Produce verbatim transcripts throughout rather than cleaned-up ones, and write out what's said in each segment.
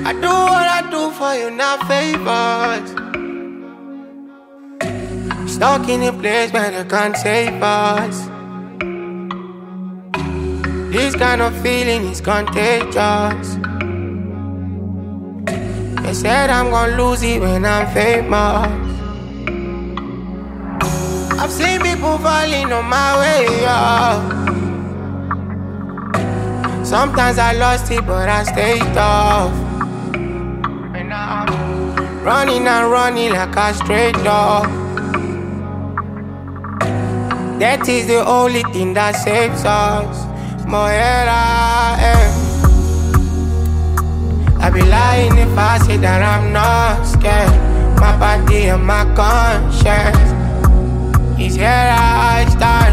I do what I do for you, not favors. Stuck in a place where they can't save us. This kind of feeling is contagious. They said I'm gonna lose it when I'm famous. I've seen people falling on my way, yeah. Sometimes I lost it, but I stayed tough. And now I'm running and running like a stray dog. That is the only thing that saves us. Moera, eh. I be lying if I say that I'm not scared. My body and my conscience is here I stand.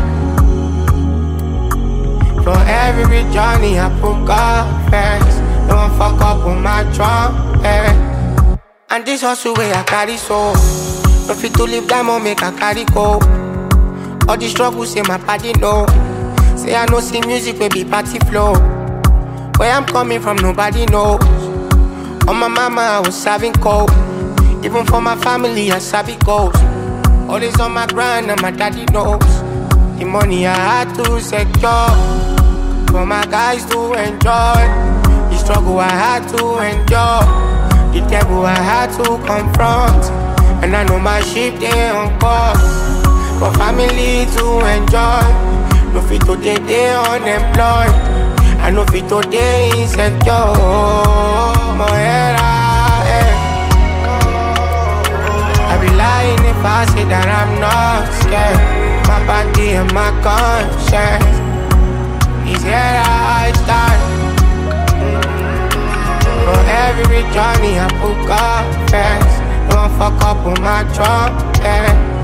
For every journey I put God first. Don't fuck up with my trumpet. And this hustle way I carry so. No fit to live that moment make I carry go. All the struggles say my body know. Say I know see music will be party flow. Where I'm coming from nobody knows. On my mama I was serving cold. Even for my family I sabi goals. Always on my grind and my daddy knows. The money I had to secure for my guys to enjoy. The struggle I had to endure. The devil I had to confront. And I know my ship they on course. For family to enjoy. No fit today they unemployed. I know fit today insecure. Moera, eh. I be lying if I say that I'm not scared. My body and my conscience is here I stand. For every journey I put God first. Don't fuck up with my trumpet.